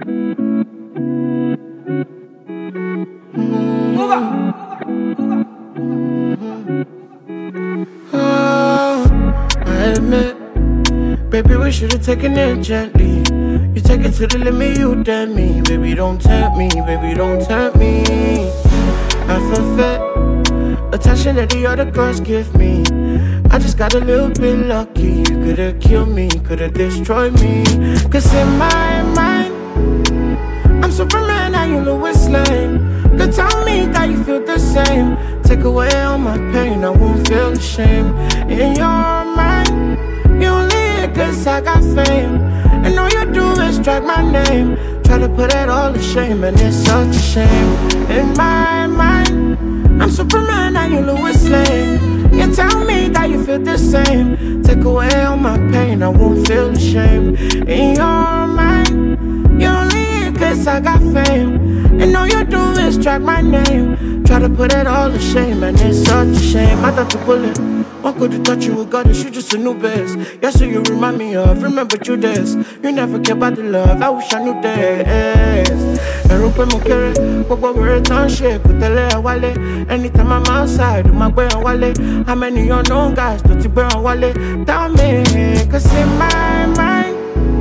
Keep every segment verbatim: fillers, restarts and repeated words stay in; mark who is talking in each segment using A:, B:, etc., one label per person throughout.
A: Oh, I admit, baby, we should've taken it gently. You take it to the limit, you damn me. Baby, don't tempt me, baby, don't tempt me. I feel fit, attention that the other girls give me. I just got a little bit lucky. You could've killed me, could've destroyed me. Cause in my mind, I'm Superman, now you Lois Lane. Could tell me that you feel the same. Take away all my pain, I won't feel the shame. In your mind, you only here cause I got fame. And all you do is drag my name. Try to put it all to shame, and it's such a shame. In my mind, I'm Superman, now you Lois Lane. You tell me that you feel the same. Take away all my pain, I won't feel the shame. In your mind, you only here cause I got fame. And all you do is drag my name. Try to put it all to shame, and it's such a shame. I thought you bullet, what could you touch you with goddess? You just a new base. Yes, so you remind me of, remember you this. You never care about the love, I wish I knew this. Erupe mukere, gbogbo were turn shake with the layer wale. Anytime I'm outside, my boy on wale. How many unknown guys do you burn wale? Tell me, cause in my mind,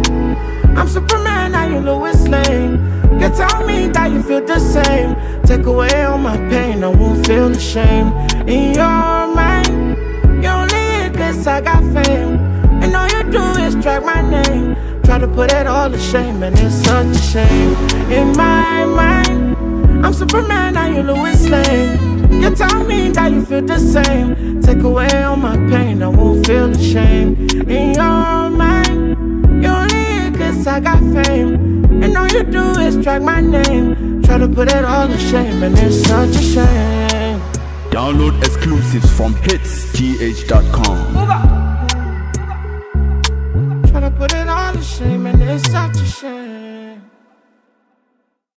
A: I'm Superman, now you Lois Lane. You tell me that you feel the same. Take away all my pain, I won't feel the shame. In your mind, you only here cause I got fame. And all you do is drag my name. Try to put it all to shame, and it's such a shame. In my mind, I'm Superman, now you Lois Lane. You tell me that you feel the same. Take away all my pain, I won't feel the shame. In your mind, you only here cause I got fame. And all you do is drag my name. Try to put it all to shame, and it's such a shame.
B: Download exclusives from hits g h dot com.
A: Try to put it all to shame, and it's such a shame.